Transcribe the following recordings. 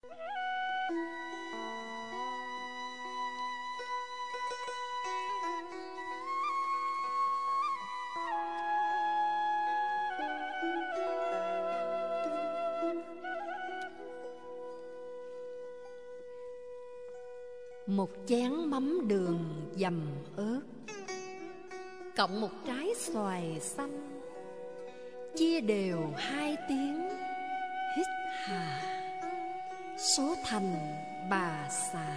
Một chén mắm đường dầm ớt, cộng một trái xoài xanh, chia đều 2 tiếng hít hà, số thành bà xã.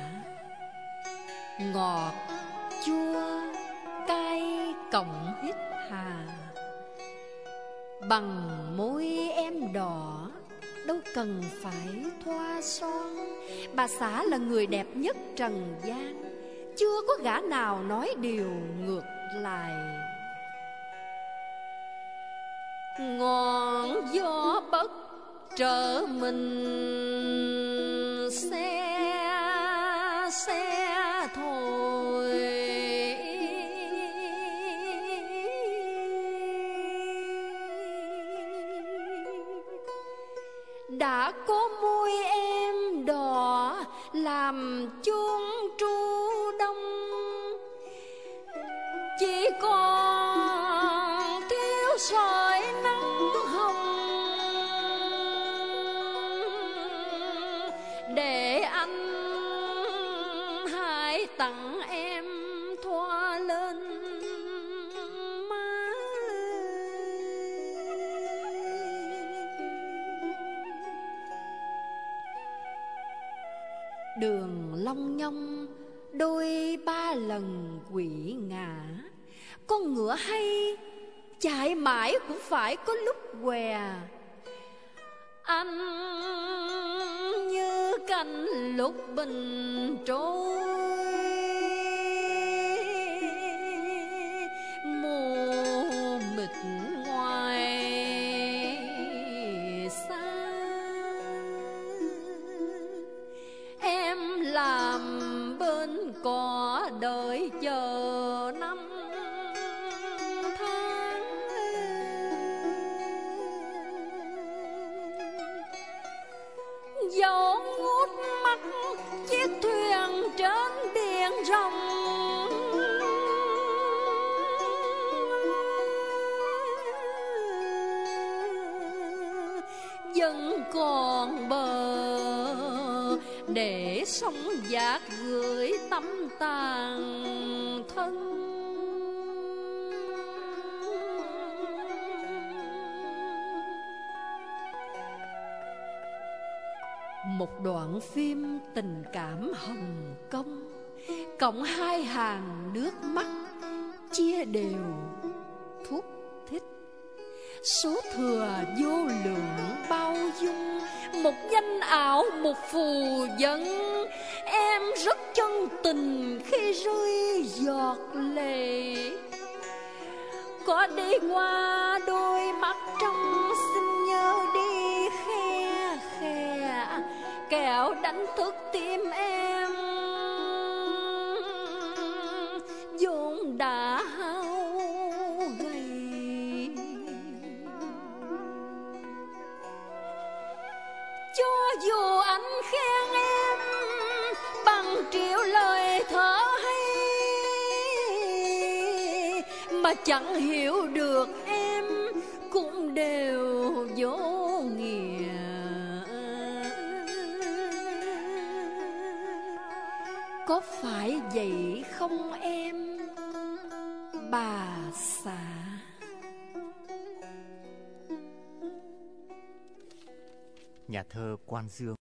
Ngọt, chua, cay cộng hít hà, bằng môi em đỏ, đâu cần phải thoa son. Bà xã là người đẹp nhất trần gian, chưa có gã nào nói điều ngược lại. Ngọn gió bất trở mình xe thôi, đã có môi em đỏ làm chốn tru đông, chỉ còn thiếu sỏi nắng hồng để anh hãy tặng em thoa lên má. Đường long nhong đôi 3 lần quỵ ngã, con ngựa hay chạy mãi cũng phải có lúc què. Anh như cành lúc bình trôi, mù mịt ngoài xa. Em làm bên cỏ đợi chờ năm tháng, dẫu ngút mắt chiếc thuyền trên biển rộng. Vẫn còn bờ để sóng dạt gửi tấm tàn thân. Một đoạn phim tình cảm Hồng Kông, cộng 2 hàng nước mắt chia đều thút thít. Số thừa vô lượng bao dung, một danh ảo một phù dân. Em rất chân tình khi rơi giọt lệ, có đi qua đôi mắt trong xin nhớ đi khe khe, kẻo đánh thức tim em vốn đã hao gầy. Cho dù anh khen em bằng triệu lời thở hay, mà chẳng hiểu được em cũng đều vô nghĩa. Có phải vậy không em bà xã? Nhà thơ Quan Dương.